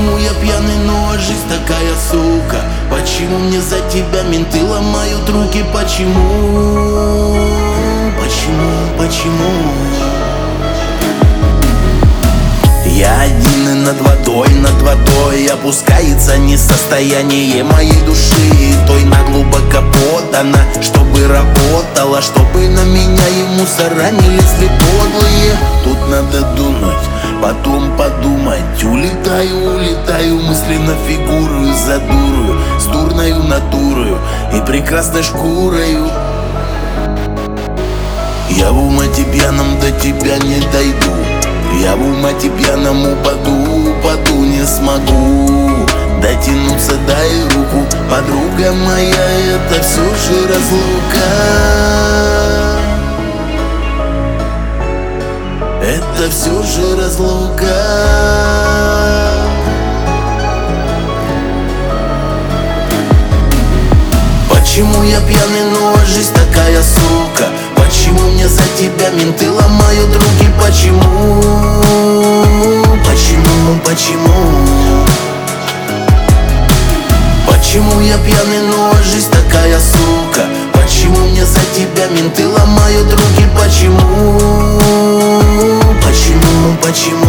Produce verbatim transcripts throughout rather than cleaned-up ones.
Почему я пьяный, но жизнь такая, сука? Почему мне за тебя менты ломают руки? Почему? Почему? Почему? Я один и над водой, над водой опускается не состояние моей души. Той на глубоко подана, чтобы работала, чтобы на меня и мусора не лезли подлые. Тут надо думать, потом подумать. Улетаю, улетаю мысленно фигурую за дурую, с дурною натурою и прекрасной шкурою. Я в умате пьяном до тебя не дойду. Я в умате пьяном упаду, упаду, не смогу дотянуться, дай руку. Подруга моя, это все же разлука. Это все же разлука. Почему я пьяный, но жизнь такая, сука? Почему мне за тебя менты ломают руки? Почему? Почему? Почему? Почему я пьяный, но жизнь такая, сука? Почему мне за тебя менты ломают руки? Почему? Почему? Почему?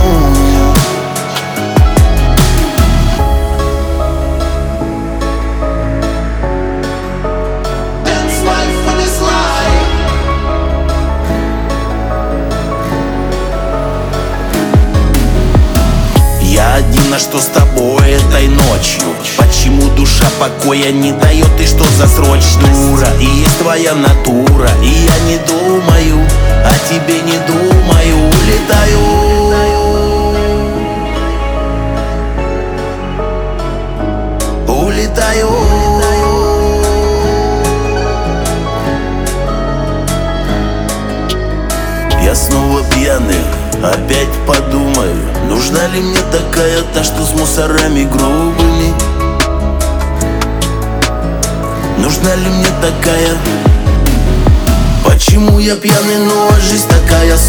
Я один, а что с тобой этой ночью? Почему душа покоя не дает, и что за срочность? И есть твоя натура, и я не думаю, о тебе не думаю. Улетаю, улетаю. Я снова пьяный, опять подумаю, нужна ли мне такая, та, что с мусорами грубыми? Нужна ли мне такая? Почему я пьяный, но жизнь такая,